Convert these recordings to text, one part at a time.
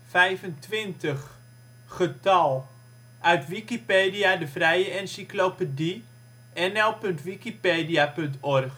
25, getal, uit Wikipedia, de vrije encyclopedie. nl.wikipedia.org.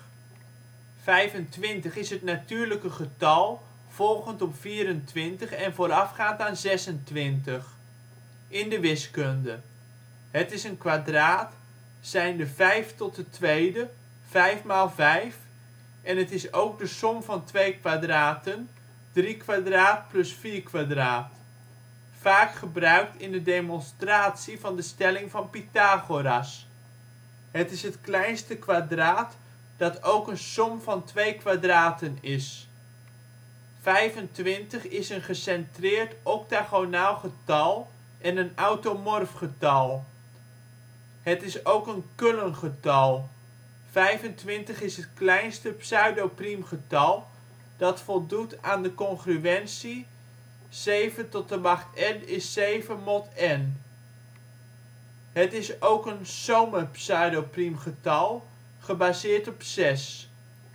25 is het natuurlijke getal volgend op 24 en voorafgaand aan 26. In de wiskunde. Het is een kwadraat, zijnde 5 tot de tweede, 5 maal 5, en het is ook de som van twee kwadraten, 3 kwadraat plus 4 kwadraat. Vaak gebruikt in de demonstratie van de stelling van Pythagoras. Het is het kleinste kwadraat dat ook een som van twee kwadraten is. 25 is een gecentreerd octagonaal getal en een automorf getal. Het is ook een Cullen-getal. 25 is het kleinste pseudopriemgetal dat voldoet aan de congruentie 7n = 7 mod n. Het is ook een Sommer-pseudopriemgetal, gebaseerd op 6.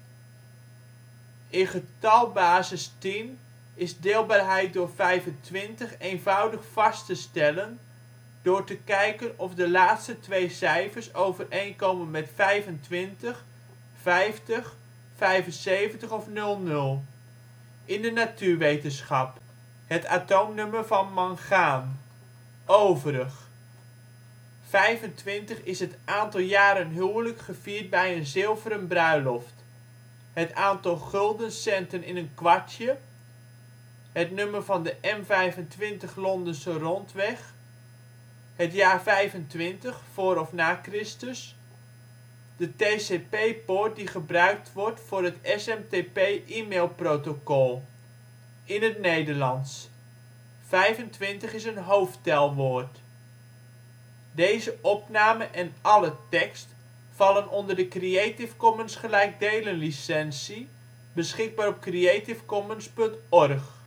In getalbasis 10 is deelbaarheid door 25 eenvoudig vast te stellen door te kijken of de laatste twee cijfers overeenkomen met 25, 50, 75 of 00. In de natuurwetenschap. Het atoomnummer van mangaan. Overig. 25 is het aantal jaren huwelijk gevierd bij een zilveren bruiloft. Het aantal guldencenten in een kwartje. Het nummer van de M25 Londense rondweg. Het jaar 25 voor of na Christus. De TCP-poort die gebruikt wordt voor het SMTP-e-mailprotocol. In het Nederlands. 25 is een hoofdtelwoord. Deze opname en alle tekst vallen onder de Creative Commons gelijkdelen licentie, beschikbaar op creativecommons.org